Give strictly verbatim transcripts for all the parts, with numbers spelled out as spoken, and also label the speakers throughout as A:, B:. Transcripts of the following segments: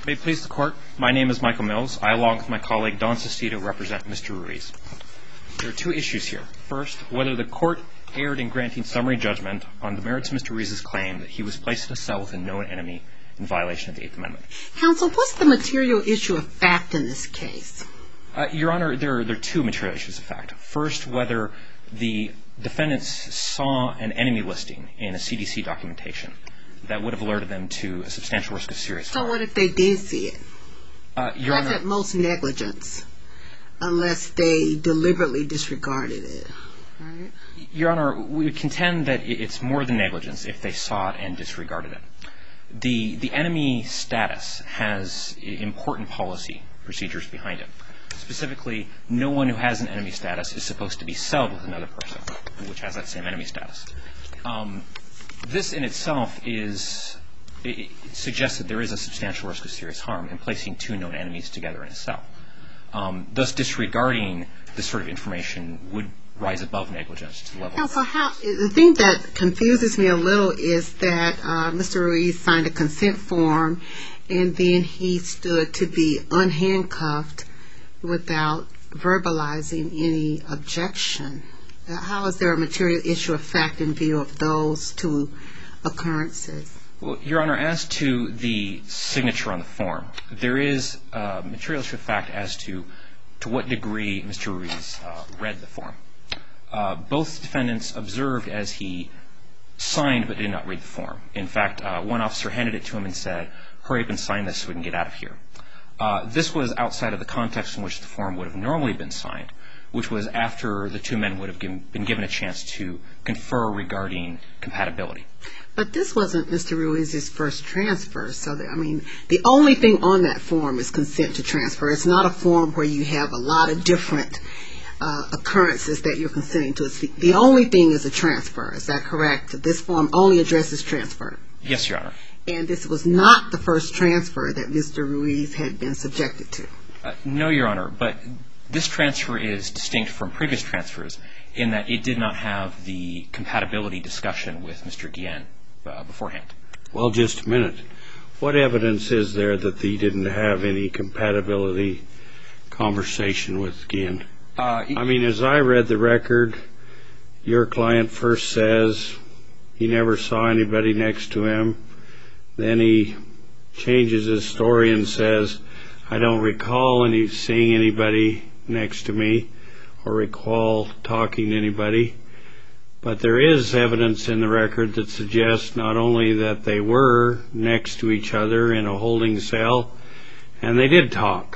A: May it please the Court, my name is Michael Mills. I, along with my colleague Don Sestito, represent Mister Ruiz. There are two issues here. First, whether the Court erred in granting summary judgment on the merits of Mister Ruiz's claim that he was placed in a cell with a known enemy in violation of the Eighth Amendment.
B: Counsel, what's the material issue of fact in this case?
A: Uh, Your Honor, there are, there are two material issues of fact. First, whether the defendants saw an enemy listing in a C D C documentation that would have alerted them to a substantial risk of serious harm.
B: So what if they did see it?
A: Uh, Your
B: That's
A: Honor,
B: at most negligence, unless they deliberately disregarded it, right?
A: Your Honor, we would contend that it's more than negligence if they saw it and disregarded it. The, the enemy status has important policy procedures behind it. Specifically, no one who has an enemy status is supposed to be celled with another person, which has that same enemy status. Um, this in itself is, it suggests that there is a substantial risk of serious harm in placing two known enemies together in a cell. Um, thus, disregarding this sort of information would rise above negligence to the level.
B: Counsel, how, the thing that confuses me a little is that uh, Mister Ruiz signed a consent form, and then he stood to be unhandcuffed without verbalizing any objection. How is there a material issue of fact in view of those two occurrences?
A: Well, Your Honor, as to the signature on the form, there is a material issue of fact as to to what degree Mister Ruiz uh, read the form. Uh, both defendants observed as he signed but did not read the form. In fact, uh, one officer handed it to him and said, "Hurry up and sign this so we can get out of here." Uh, this was outside of the context in which the form would have normally been signed, which was after the two men would have given, been given a chance to confer regarding compatibility.
B: But this wasn't Mister Ruiz's first transfer, so that, I mean, the only thing on that form is consent to transfer. It's not a form where you have a lot of different uh, occurrences that you're consenting to. It's the, the only thing is a transfer. Is that correct? This form only addresses transfer.
A: Yes, Your Honor.
B: And this was not the first transfer that Mister Ruiz had been subjected to.
A: Uh, no, Your Honor, but this transfer is distinct from previous transfers in that it did not have the compatibility discussion with Mister Guillen uh, beforehand.
C: Well, just a minute. What evidence is there that he didn't have any compatibility conversation with Guillen? Uh, I mean, as I read the record, your client first says he never saw anybody next to him. Then he changes his story and says, "I don't recall any seeing anybody next to me or recall talking to anybody." But there is evidence in the record that suggests not only that they were next to each other in a holding cell, and they did talk.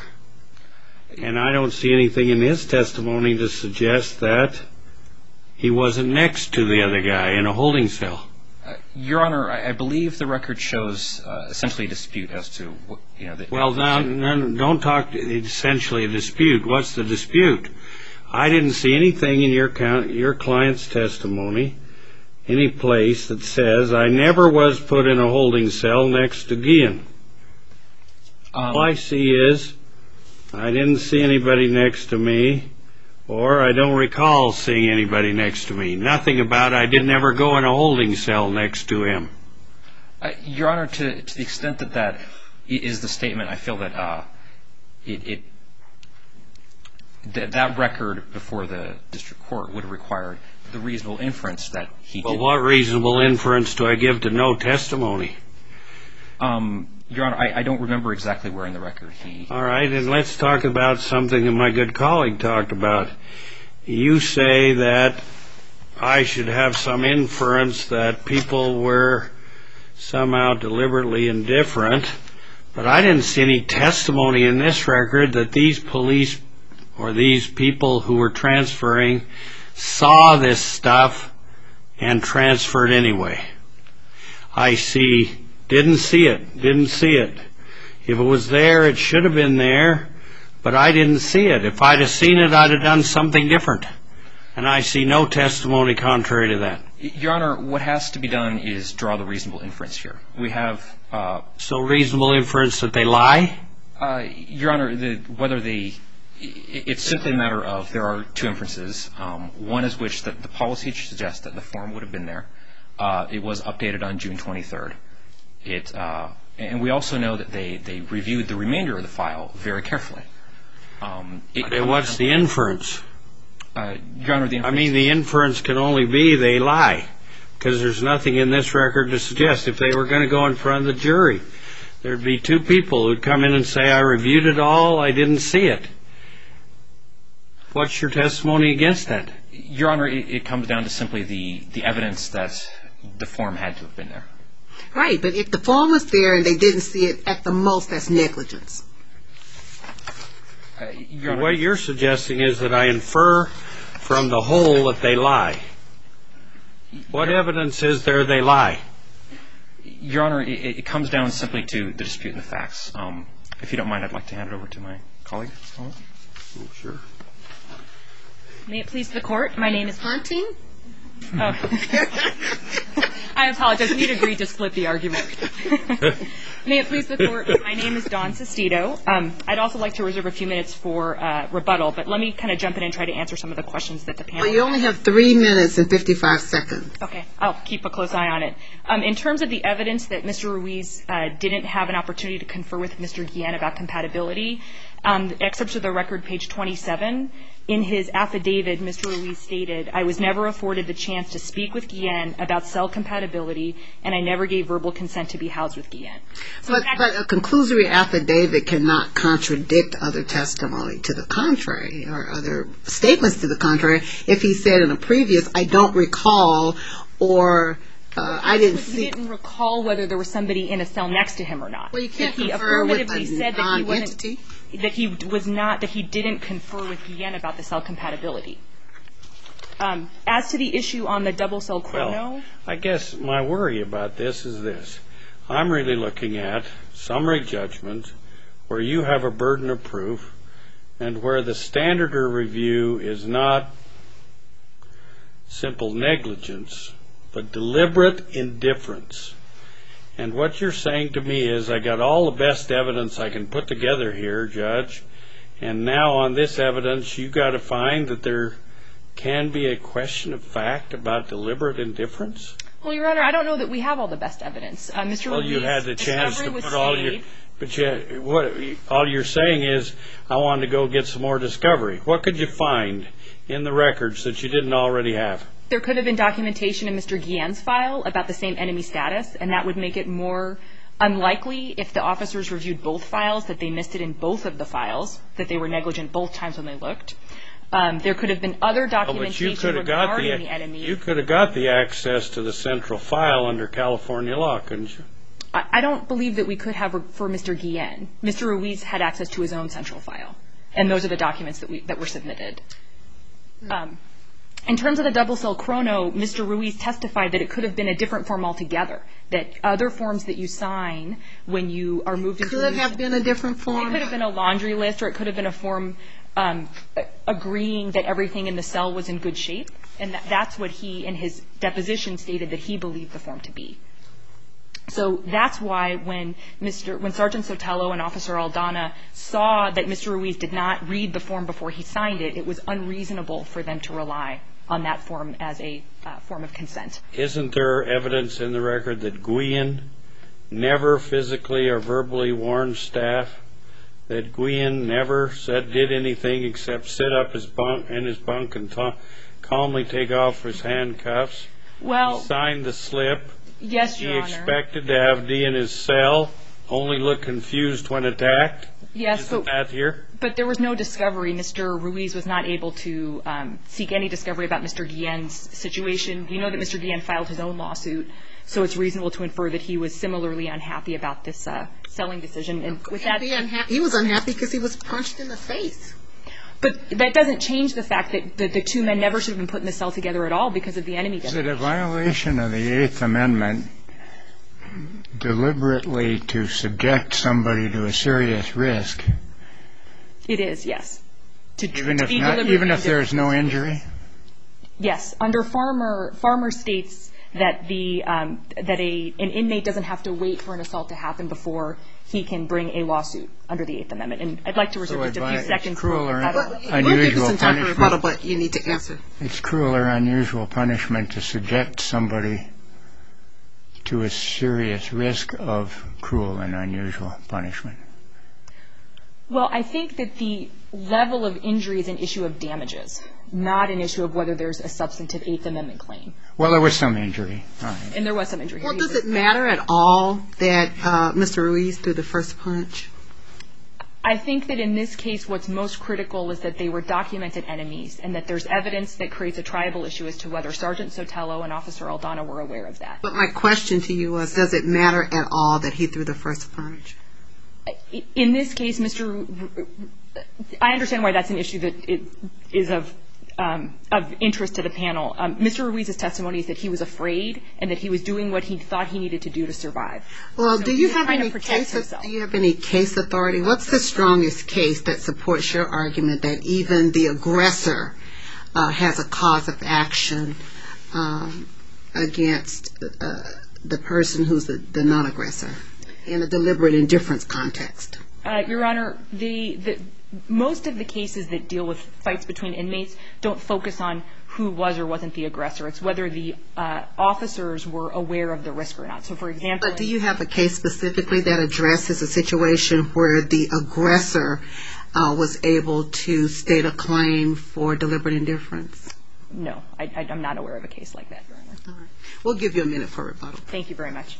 C: And I don't see anything in his testimony to suggest that he wasn't next to the other guy in a holding cell.
A: Uh, Your Honor, I, I believe the record shows uh, essentially a dispute as to what, you know. The,
C: well, now, now, don't talk essentially a dispute. What's the dispute? I didn't see anything in your your client's testimony, any place that says I never was put in a holding cell next to Guillen. Um, All I see is I didn't see anybody next to me, or I don't recall seeing anybody next to me. Nothing about I didn't ever go in a holding cell next to him.
A: Uh, Your Honor, to, to the extent that that is the statement, I feel that uh, it, it that, that record before the district court would have required the reasonable inference that he did.
C: Well, what reasonable inference do I give to no testimony?
A: Um, Your Honor, I, I don't remember exactly where in the record he...
C: All right, and let's talk about something that my good colleague talked about. You say that I should have some inference that people were somehow deliberately indifferent, but I didn't see any testimony in this record that these police or these people who were transferring saw this stuff and transferred anyway. I see... Didn't see it. Didn't see it. If it was there, it should have been there, but I didn't see it. If I'd have seen it, I'd have done something different. And I see no testimony contrary to that.
A: Your Honor, what has to be done is draw the reasonable inference here. We have... Uh,
C: so reasonable inference that they lie?
A: Uh, Your Honor, the, whether they... It's simply a matter of there are two inferences. Um, one is which that the policy suggests that the form would have been there. Uh, it was updated on June twenty-third. It uh, And we also know that they, they reviewed the remainder of the file very carefully. Um,
C: it, what's the inference?
A: Uh, Your Honor, the inference...
C: I mean, the inference can only be they lie, because there's nothing in this record to suggest if they were going to go in front of the jury, there'd be two people who'd come in and say, I reviewed it all, I didn't see it. What's your testimony against that?
A: Your Honor, it, it comes down to simply the, the evidence that the form had to have been there.
B: Right, but if the form was there and they didn't see it, at the most, that's negligence.
A: Uh, Your Honor,
C: what you're suggesting is that I infer from the whole that they lie. What evidence is there they lie?
A: Your Honor, it, it comes down simply to the dispute in the facts. Um, if you don't mind, I'd like to hand it over to my colleague.
C: Oh, sure.
D: May it please the Court, my name is...
B: Hunting?
D: Oh. I apologize. We'd agreed to split the argument. May it please the Court, my name is Dawn Sestito. Um, I'd also like to reserve a few minutes for uh, rebuttal, but let me kind of jump in and try to answer some of the questions that the panel...
B: Well, you only have three minutes and fifty-five seconds.
D: Okay, I'll keep a close eye on it. Um, in terms of the evidence that Mister Ruiz uh, didn't have an opportunity to confer with Mister Guillen about compatibility, um, the excerpts of the record, page twenty-seven, in his affidavit, Mister Ruiz stated, I was never afforded the chance to speak with Guillen about cell compatibility, and I never gave verbal consent to be housed with Guillen. So
B: but,
D: fact,
B: but a conclusory affidavit cannot contradict other testimony to the contrary or other statements to the contrary. If he said in a previous, I don't recall, or uh, I didn't see...
D: He didn't recall whether there was somebody in a cell next to him or not.
B: Well, you can't
D: he
B: confer with
D: affirmatively
B: a
D: said that he
B: non-entity.
D: wasn't... that he was not, that he didn't confer with Guillen about the cell compatibility. Um, as to the issue on the double cell chrono...
C: Well, I guess my worry about this is this. I'm really looking at summary judgment where you have a burden of proof and where the standard of review is not simple negligence, but deliberate indifference. And what you're saying to me is I got all the best evidence I can put together here, Judge, and now on this evidence you got to find that there can be a question of fact about deliberate indifference?
D: Well, Your Honor, I don't know that we have all the best evidence. Uh, Mister
C: Well,
D: Ruiz,
C: you had the chance to put all your...
D: stayed.
C: But you, what, all you're saying is I wanted to go get some more discovery. What could you find in the records that you didn't already have?
D: There could have been documentation in Mister Guillen's file about the same enemy status, and that would make it more unlikely if the officers reviewed both files that they missed it in both of the files, that they were negligent both times when they looked. Um, there could have been other documentation
C: oh, but you
D: regarding
C: the,
D: the enemy.
C: You could have got the access to the central file under California law, couldn't you?
D: I, I don't believe that we could have for Mister Guillen. Mister Ruiz had access to his own central file, and those are the documents that we that were submitted. Um, In terms of the double cell chrono, Mister Ruiz testified that it could have been a different form altogether, that other forms that you sign when you are moved into...
B: Could have been a different form?
D: It could have been a laundry list, or it could have been a form um, agreeing that everything in the cell was in good shape, and that, that's what he, in his deposition, stated that he believed the form to be. So that's why when Mister when Sergeant Sotelo and Officer Aldana saw that Mister Ruiz did not read the form before he signed it, it was unreasonable for them to rely on that form as a uh, form of consent.
C: Isn't there evidence in the record that Guillen never physically or verbally warned staff, that Guillen never said did anything except sit up his bunk in his bunk and ta- calmly take off his handcuffs?
D: Well,
C: he signed the slip.
D: Yes, Your
C: He
D: Honor.
C: expected to have Dee in his cell, only look confused when attacked.
D: Yes,
C: Isn't
D: but,
C: that here?
D: But there was no discovery. Mister Ruiz was not able to um, seek any discovery about Mister Guillen's situation. We know that Mister Guillen filed his own lawsuit, so it's reasonable to infer that he was similarly unhappy about this uh, selling decision. And with that,
B: he was unhappy because he was punched in the face.
D: But that doesn't change the fact that the, the two men never should have been put in the cell together at all because of the enemy.
E: Is it a violation of the Eighth Amendment deliberately to subject somebody to a serious risk?
D: It is, yes. To,
E: even
D: to
E: if not, even if there is no injury?
D: Yes. Under Farmer, Farmer states that the um, that a an inmate doesn't have to wait for an assault to happen before he can bring a lawsuit under the Eighth Amendment. And I'd like to reserve
E: so
D: just a few seconds.
E: Cruel or
B: well,
E: unusual
B: we'll punishment. Rebuttal,
E: but
B: you need to answer.
E: It's cruel or unusual punishment to subject somebody to a serious risk of cruel and unusual punishment?
D: Well, I think that the level of injury is an issue of damages, not an issue of whether there's a substantive Eighth Amendment claim.
E: Well, there was some injury. All right.
D: And there was some injury here.
B: Well, does it matter at all that uh, Mister Ruiz threw the first punch?
D: I think that in this case what's most critical is that they were documented enemies and that there's evidence that creates a triable issue as to whether Sergeant Sotelo and Officer Aldana were aware of that.
B: But my question to you was, does it matter at all that he threw the first punch?
D: In this case, Mister I understand why that's an issue that is of um, of interest to the panel. Um, Mister Ruiz's testimony is that he was afraid and that he was doing what he thought he needed to do to survive.
B: Well,
D: so
B: do you have any case? Do you have any case authority? What's the strongest case that supports your argument that even the aggressor uh, has a cause of action um, against uh, the person who's the, the non-aggressor in a deliberate indifference context?
D: Uh, Your Honor, the, the most of the cases that deal with fights between inmates don't focus on who was or wasn't the aggressor. It's whether the uh, officers were aware of the risk or not. So, for example...
B: But do you have a case specifically that addresses a situation where the aggressor uh, was able to state a claim for deliberate indifference?
D: No, I, I, I'm not aware of a case like that, Your Honor.
B: All right. We'll give you a minute for rebuttal.
D: Thank you very much.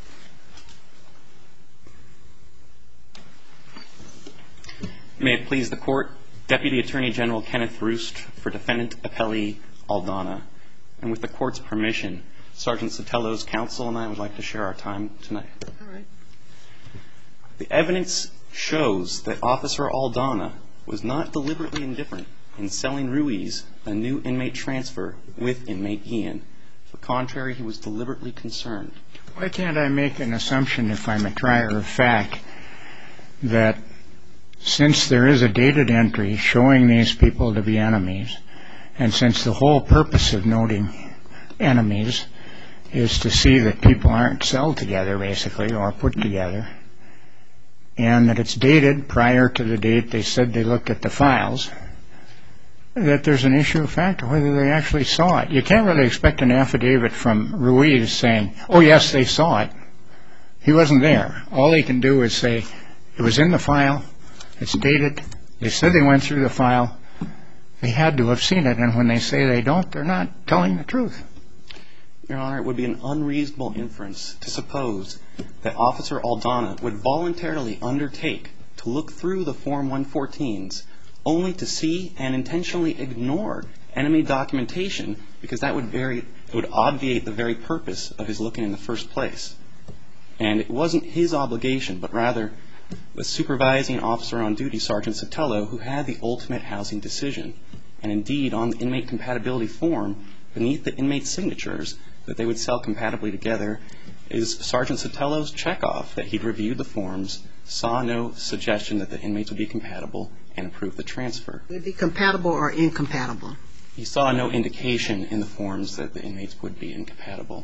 F: May it please the Court, Deputy Attorney General Kenneth Roost for Defendant Appellee Aldana. And with the Court's permission, Sergeant Sotelo's counsel and I would like to share our time tonight.
B: All right.
F: The evidence shows that Officer Aldana was not deliberately indifferent in selling Ruiz a new inmate transfer with inmate Ian. To the contrary, he was deliberately concerned.
E: Why can't I make an assumption, if I'm a trier of fact, that since there is a dated entry showing these people to be enemies, and since the whole purpose of noting enemies is to see that people aren't celled together, basically, or put together, and that it's dated prior to the date they said they looked at the files, that there's an issue of fact of whether they actually saw it. You can't really expect an affidavit from Ruiz saying, oh, yes, they saw it. He wasn't there. All he can do is say, it was in the file, it's dated, they said they went through the file, they had to have seen it, and when they say they don't, they're not telling the truth.
F: Your Honor, it would be an unreasonable inference to suppose that Officer Aldana would voluntarily undertake to look through the Form one fourteens only to see and intentionally ignore enemy documentation, because that would very, it would obviate the very purpose of his looking in the first place. And it wasn't his obligation, but rather the supervising officer on duty, Sergeant Sotelo, who had the ultimate housing decision. And indeed, on the inmate compatibility form, beneath the inmate's signatures that they would cell compatibly together, is Sergeant Sotelo's checkoff that he'd reviewed the forms, saw no suggestion that the inmates would be compatible, and approved the transfer.
B: Would it be compatible or incompatible?
F: He saw no indication in the forms that the inmates would be incompatible.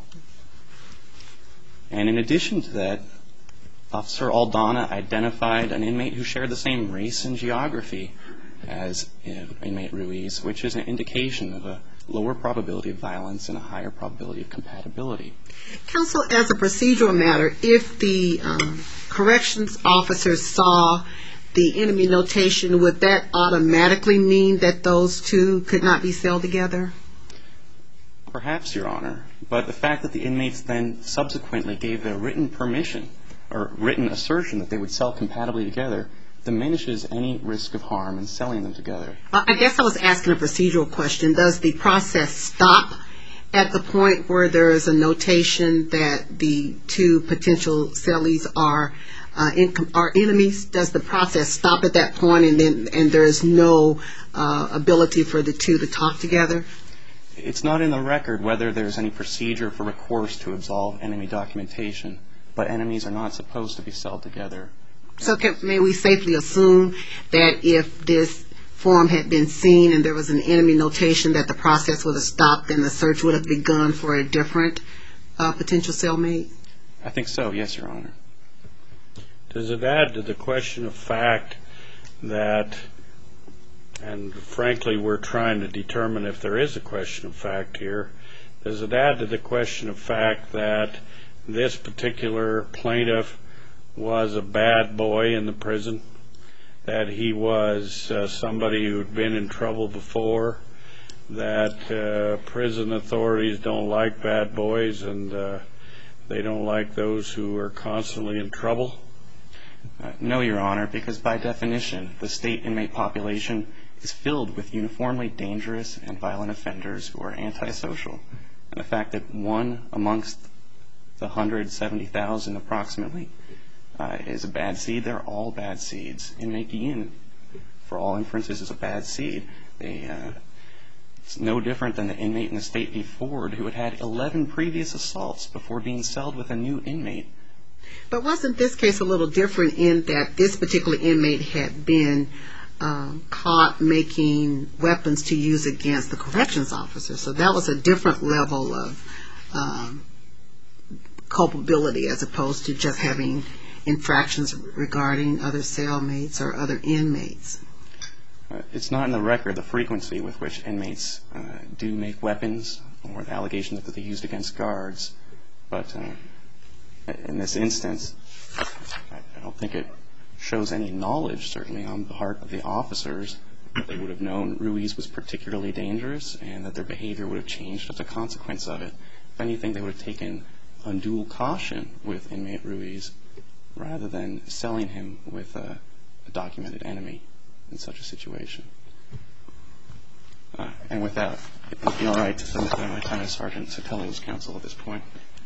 F: And in addition to that, Officer Aldana identified an inmate who shared the same race and geography as inmate Ruiz, which is an indication of a lower probability of violence and a higher probability of compatibility.
B: Counsel, as a procedural matter, if the um, corrections officers saw the enemy notation, would that automatically mean that those two could not be celled together?
F: Perhaps, Your Honor. But the fact that the inmates then subsequently gave their written permission or written assertion that they would cell compatibly together diminishes any risk of harm in selling them together.
B: I guess I was asking a procedural question. Does the process stop at the point where there is a notation that the two potential cellies are uh, in, are enemies? Does the process stop at that point, and then and there is no uh, ability for the two to talk together?
F: It's not in the record whether there's any procedure for recourse to absolve enemy documentation, but enemies are not supposed to be celled together.
B: So can, may we safely assume that if this form had been seen and there was an enemy notation, that the process would have stopped and the search would have begun for a different uh, potential cellmate?
F: I think so, yes, Your Honor.
C: Does it add to the question of fact that, and frankly we're trying to determine if there is a question of fact here, does it add to the question of fact that this particular plaintiff was a bad boy in the prison, that he was uh, somebody who'd been in trouble before, that uh, prison authorities don't like bad boys and uh, they don't like those who are constantly in trouble?
F: Uh, no, Your Honor, because by definition, the state inmate population is filled with uniformly dangerous and violent offenders who are antisocial. And the fact that one amongst the one hundred seventy thousand approximately uh, is a bad seed, they're all bad seeds. Inmate Guillen, for all inferences, is a bad seed. They, uh, it's no different than the inmate in the State v. Ford who had had eleven previous assaults before being celled with a new inmate.
B: But wasn't this case a little different in that this particular inmate had been um, caught making weapons to use against the corrections officer? So that was a different level of um, culpability as opposed to just having infractions regarding other cellmates or other inmates.
F: Uh, it's not in the record the frequency with which inmates uh, do make weapons or the allegations that they used against guards. But uh, in this instance, I don't think it shows any knowledge, certainly, on the part of the officers, that they would have known Ruiz was particularly dangerous and that their behavior would have changed as a consequence of it. If anything, they would have taken undue caution with inmate Ruiz rather than selling him with a, a documented enemy in such a situation. Uh, and with that, it would be all right to submit my time as Sergeant Sotelo counsel at this point.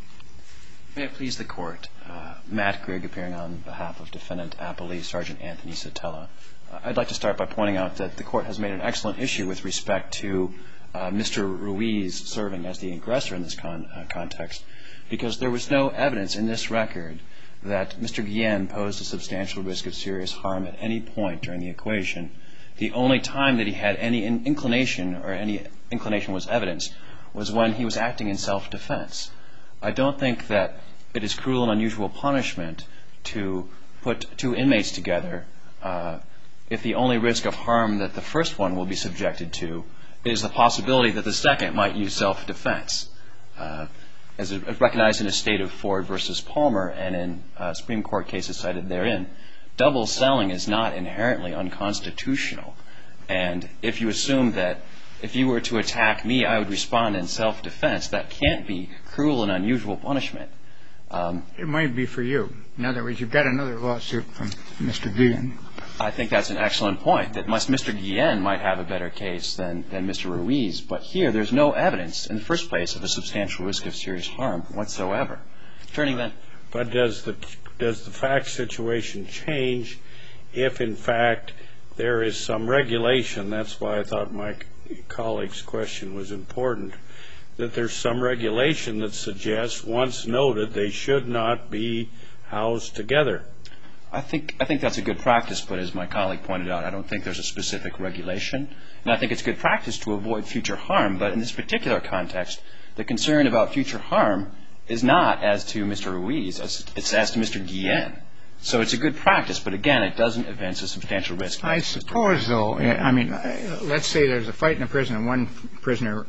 A: May it please the Court. Uh, Matt Grigg appearing on behalf of Defendant Appellee Sergeant Anthony Sotelo. Uh, I'd like to start by pointing out that the Court has made an excellent issue with respect to uh, Mister Ruiz serving as the aggressor in this con- uh, context, because there was no evidence in this record that Mister Guillen posed a substantial risk of serious harm at any point during the equation. The only time that he had any in- inclination or any inclination was evidence was when he was acting in self-defense. I don't think that it is cruel and unusual punishment to put two inmates together uh, if the only risk of harm that the first one will be subjected to is the possibility that the second might use self-defense. Uh, as recognized in the state of Ford versus Palmer and in uh, Supreme Court cases cited therein, double selling is not inherently unconstitutional. And if you assume that if you were to attack me, I would respond in self-defense, that can't be cruel and unusual punishment. Um,
E: it might be for you. In other words, you've got another lawsuit from Mister Guillen.
A: I think that's an excellent point, that Mister Guillen might have a better case than, than Mister Ruiz. But here, there's no evidence in the first place of a substantial risk of serious harm whatsoever. Turning then.
C: But does the does the fact situation change if, in fact, there is some regulation? That's why I thought my colleague's question was important, that there's some regulation that suggests, once noted, they should not be housed together.
A: I think I think that's a good practice, but as my colleague pointed out, I don't think there's a specific regulation. And I think it's good practice to avoid future harm, but in this particular context, the concern about future harm is not as to Mister Ruiz, it's as to Mister Guillen. So it's a good practice, but again, it doesn't evince a substantial risk.
E: I suppose, though, I mean, let's say there's a fight in a prison and one prisoner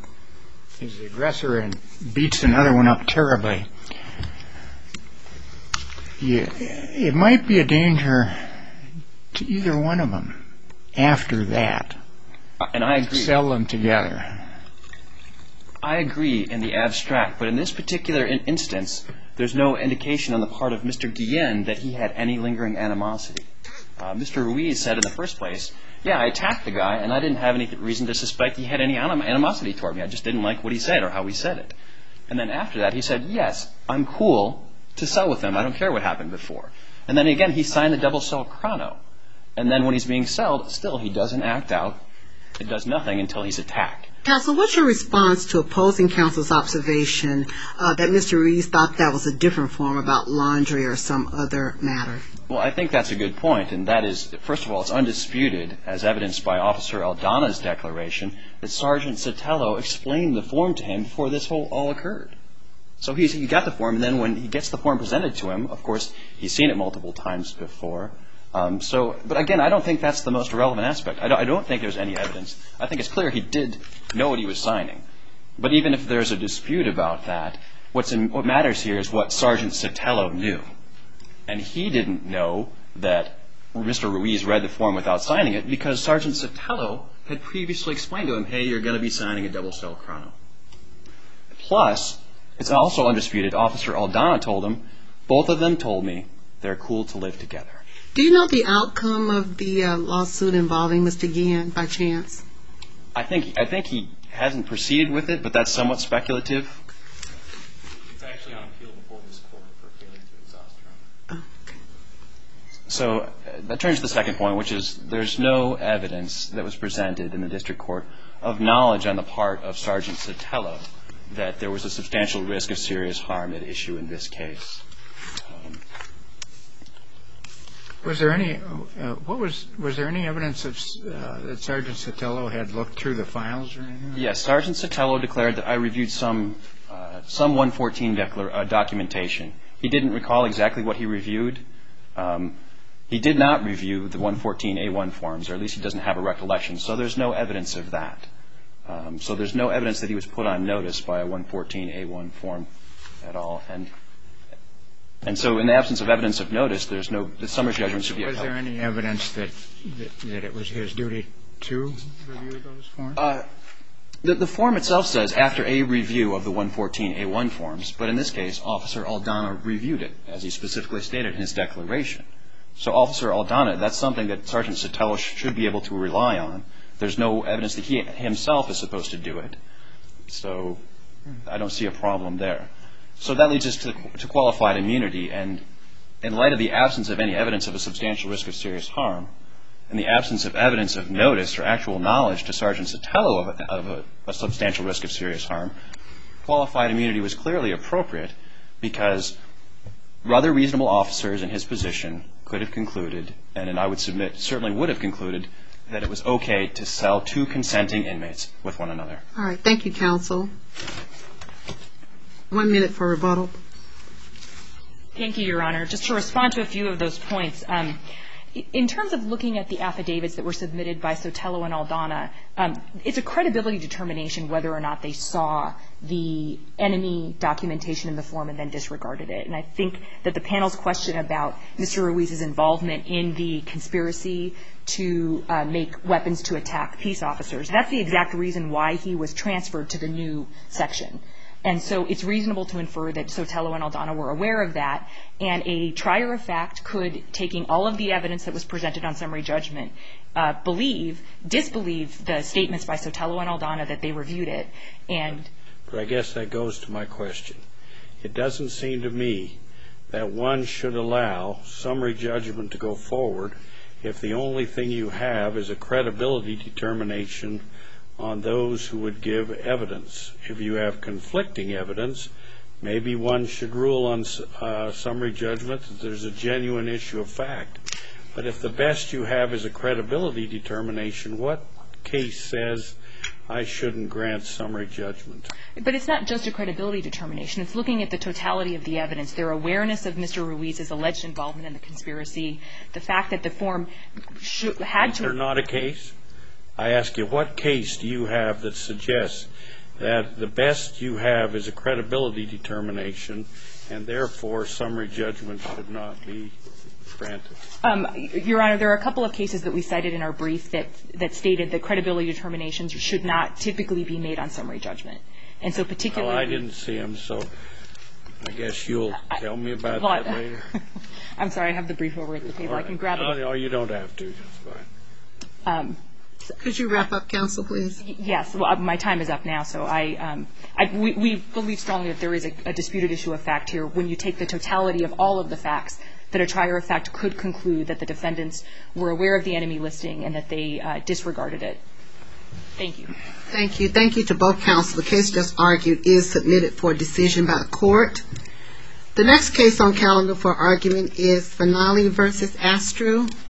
E: is the aggressor and beats another one up terribly. Yeah, it might be a danger to either one of them after that.
A: And I agree.
E: Sell them together.
A: I agree in the abstract, but in this particular in- instance, there's no indication on the part of Mister Guillen that he had any lingering animosity. Uh, Mister Ruiz said in the first place, yeah, I attacked the guy, and I didn't have any reason to suspect he had any anim- animosity toward me. I just didn't like what he said or how he said it. And then after that, he said, yes, I'm cool to sell with him. I don't care what happened before. And then again, he signed the double cell chrono. And then when he's being sold, still he doesn't act out. It does nothing until he's attacked.
B: Counsel, what's your response to opposing counsel's observation uh, that Mister Ruiz thought that was a different form about laundry or some other matter?
A: Well, I think that's a good point, and that is, first of all, it's undisputed, as evidenced by Officer Aldana's declaration, that Sergeant Sotelo explained the form to him before this whole all occurred. So he's, he got the form, and then when he gets the form presented to him, of course, he's seen it multiple times before. Um, so, but again, I don't think that's the most relevant aspect. I don't, I don't think there's any evidence. I think it's clear he did know what he was signing. But even if there's a dispute about that,
F: What's in, what matters here is what Sergeant Sotelo knew. And he didn't know that Mister Ruiz read the form without signing it because Sergeant Sotelo had previously explained to him, hey, you're going to be signing a double cell chrono. Plus, it's also undisputed, Officer Aldana told him, both of them told me they're cool to live together.
B: Do you know the outcome of the uh, lawsuit involving Mister Guillen by chance?
F: I think I think he hasn't proceeded with it, but that's somewhat speculative. It's actually on appeal before this court for failing to exhaust Your Honor.
B: Oh, okay.
F: So uh, that turns to the second point, which is there's no evidence that was presented in the district court of knowledge on the part of Sergeant Sotelo that there was a substantial risk of serious harm at issue in this case. Um,
E: Was there any uh, what was was there any evidence that, uh, that Sergeant Sotelo had looked through the files or anything?
F: Yes, Sergeant Sotelo declared that I reviewed some uh, some one fourteen declar- uh, documentation. He didn't recall exactly what he reviewed. Um, he did not review the one fourteen A one forms, or at least he doesn't have a recollection. So there's no evidence of that. Um, so there's no evidence that he was put on notice by a one fourteen A one form at all. And And so in the absence of evidence of notice, there's no, the summary judgment should be upheld.
E: Was there any evidence that, that, that it was his duty to review those forms?
F: Uh, the, the form itself says after a review of the one fourteen A one forms, but in this case, Officer Aldana reviewed it, as he specifically stated in his declaration. So Officer Aldana, that's something that Sergeant Sotelo should be able to rely on. There's no evidence that he himself is supposed to do it. So I don't see a problem there. So that leads us to, to qualified immunity, and in light of the absence of any evidence of a substantial risk of serious harm, and the absence of evidence of notice or actual knowledge to Sergeant Sotelo of, a, of a, a substantial risk of serious harm, qualified immunity was clearly appropriate because rather reasonable officers in his position could have concluded, and, and I would submit certainly would have concluded, that it was okay to sell two consenting inmates with one another.
B: All right. Thank you, counsel. One minute for rebuttal.
D: Thank you, Your Honor. Just to respond to a few of those points, um, in terms of looking at the affidavits that were submitted by Sotelo and Aldana, um, it's a credibility determination whether or not they saw the enemy documentation in the form and then disregarded it. And I think that the panel's question about Mister Ruiz's involvement in the conspiracy to uh, make weapons to attack peace officers, that's the exact reason why he was transferred to the new section. And so it's reasonable to infer that Sotelo and Aldana were aware of that, and a trier of fact could, taking all of the evidence that was presented on summary judgment, uh, believe, disbelieve the statements by Sotelo and Aldana that they reviewed it. And
C: but I guess that goes to my question. It doesn't seem to me that one should allow summary judgment to go forward if the only thing you have is a credibility determination on those who would give evidence. If you have conflicting evidence, maybe one should rule on uh, summary judgment that there's a genuine issue of fact. But if the best you have is a credibility determination, what case says I shouldn't grant summary judgment?
D: But it's not just a credibility determination. It's looking at the totality of the evidence, their awareness of Mister Ruiz's alleged involvement in the conspiracy, the fact that the form should, had to...
C: Is there not a case? I ask you, what case do you have that suggests that the best you have is a credibility determination and therefore summary judgment should not be granted?
D: Um, Your Honor, there are a couple of cases that we cited in our brief that, that stated that credibility determinations should not typically be made on summary judgment. And so particularly...
C: Well, I didn't see them, so I guess you'll tell me about
D: well,
C: that later.
D: I'm sorry, I have the brief over at the table.
C: Right.
D: I can grab
C: no,
D: it.
C: No, you don't have to. That's fine.
D: Um,
B: Could you wrap up, counsel, please?
D: Yes. Well, my time is up now, so I, um, I we, we believe strongly that there is a, a disputed issue of fact here when you take the totality of all of the facts, that a trier of fact could conclude that the defendants were aware of the enemy listing and that they uh, disregarded it. Thank you.
B: Thank you. Thank you to both counsel. The case just argued is submitted for decision by the court. The next case on calendar for argument is Finale versus Astru.